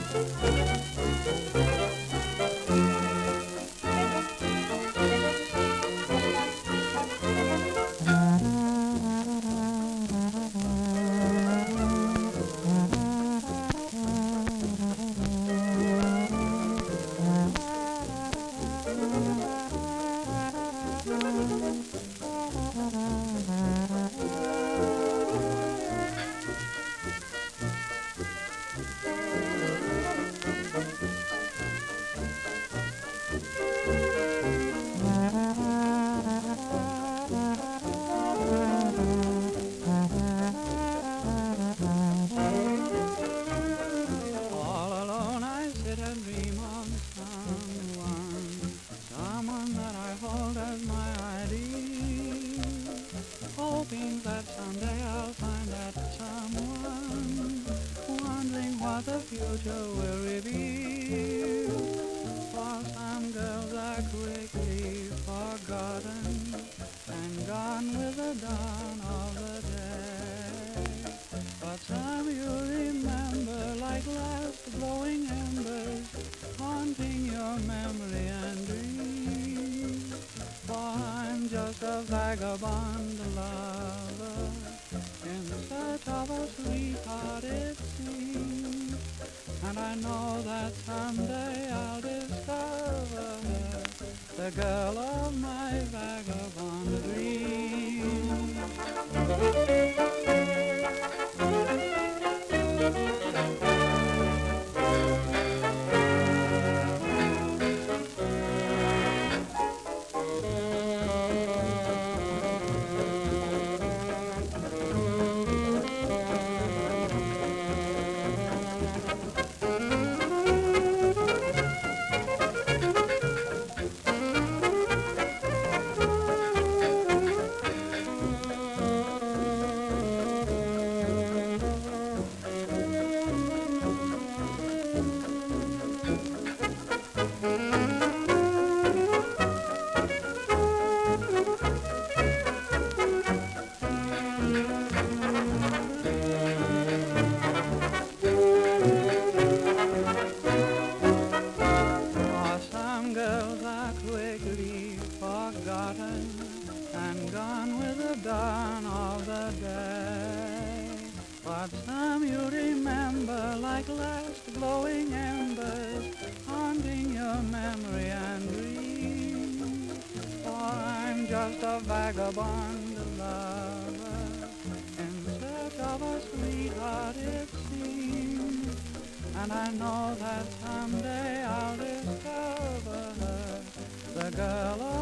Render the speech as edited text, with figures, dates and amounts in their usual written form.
All alone I sit and dream of someone that I hold as my ideal, hoping that someday I'll find that someone, wondering what the future will reveal. For some girls are quickly forgotten and gone with the dawn of the day, but some you remember like last glowing embers, haunting your memory and dreams. For I'm just a vagabond lover, in search of a sweetheart it seems, and I know that someday I'll discover her, the girl of my vagabond dreams. Girls are quickly forgotten and gone with the dawn of the day, but some you remember like last glowing embers, haunting your memory and dreams. For I'm just a vagabond lover, in search of a sweetheart it seems, and I know that someday I'll discover her, the girl